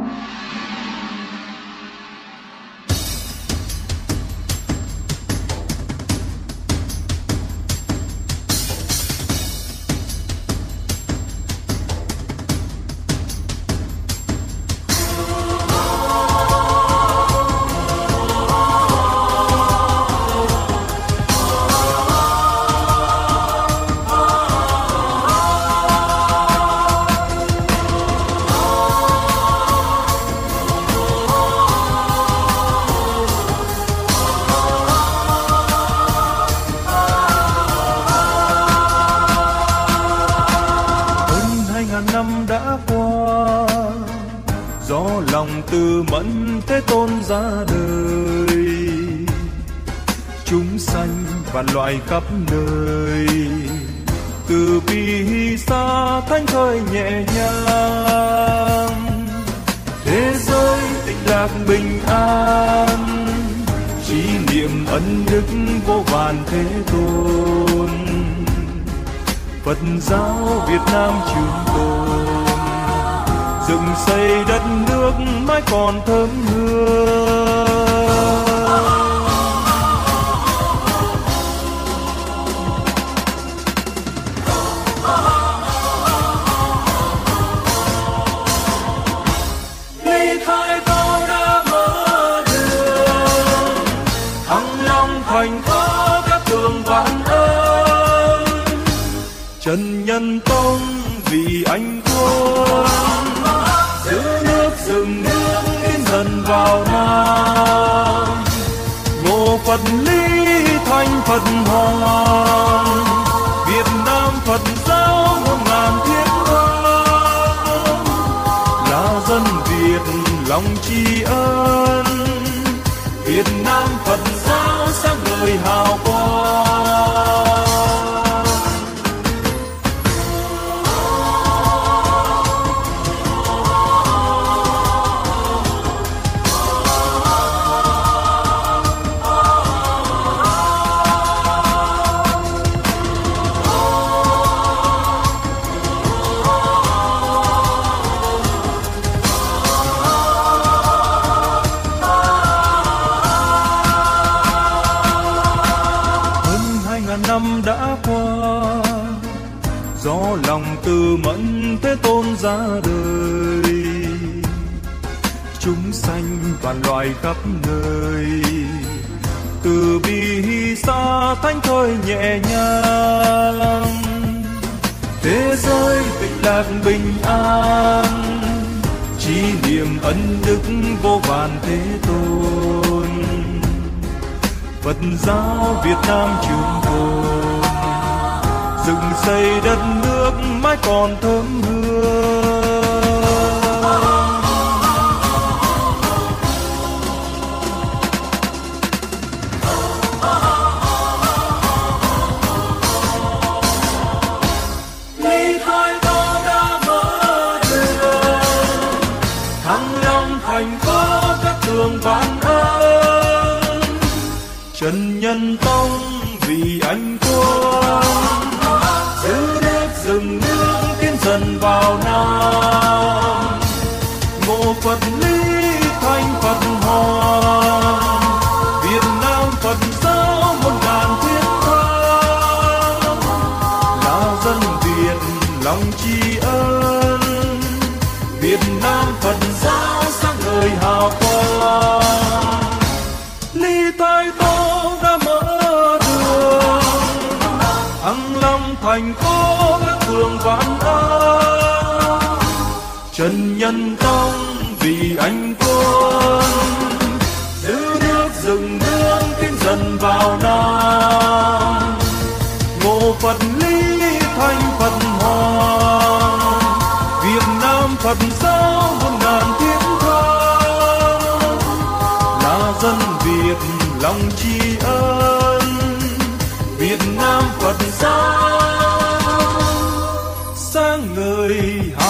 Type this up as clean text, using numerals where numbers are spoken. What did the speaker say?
Năm đã qua, do lòng từ mẫn Thế Tôn ra đời, chúng sanh vạn loại khắp nơi, từ bi xa thánh thơi nhẹ nhàng, thế giới tịnh lạc bình an, trí niệm ân đức vô vàn Thế Tôn. Phật giáo Việt Nam trường tồn, dựng xây đất nước mãi còn thơm hương. Ly khai tôi đã mở đường, Thăng Long thành có các tường vạn ơn. Trần Nhân Tông vì anh quân, giữ nước rừng nước tiến dần vào Nam. Ngộ Phật lý thanh Phật hoàng, Việt Nam Phật giáo muôn ngàn thiết tha. Là dân Việt lòng tri ân, Việt Nam Phật giáo sáng ngời hào quang. Năm đã qua, do lòng từ mẫn Thế Tôn ra đời, chúng sanh vạn loại khắp nơi, từ bi xa thánh thơi nhẹ nhàng, thế giới tịnh lạc bình an, trí niệm ân đức vô vàn Thế Tôn. Phật giáo Việt Nam trường tồn, dựng xây đất nước mãi còn thơm hương. Ly khai tôi đã mở đường, Thăng Long thành có các tường vạn ơn. Trần Nhân Tông vì anh quân, giữ nước rừng nước tiến dần vào Nam. Ngộ Phật lý thanh Phật hoàng, Việt Nam Phật giáo muôn ngàn thiết tha. Là dân Việt lòng tri ân, Việt Nam Phật giáo sáng ngời hào quang. Ly khai tôi đã mở đường, Thăng Long thành có các tường vạn ơn. Trần Nhân Tông vì anh quân, giữ nước rừng nước tiến dần vào Nam. Ngộ Phật lý thanh Phật hoàng, Việt Nam Phật giáo muôn ngàn thiết tha. Là dân Việt lòng tri ân, Việt Nam Phật giáo sáng ngời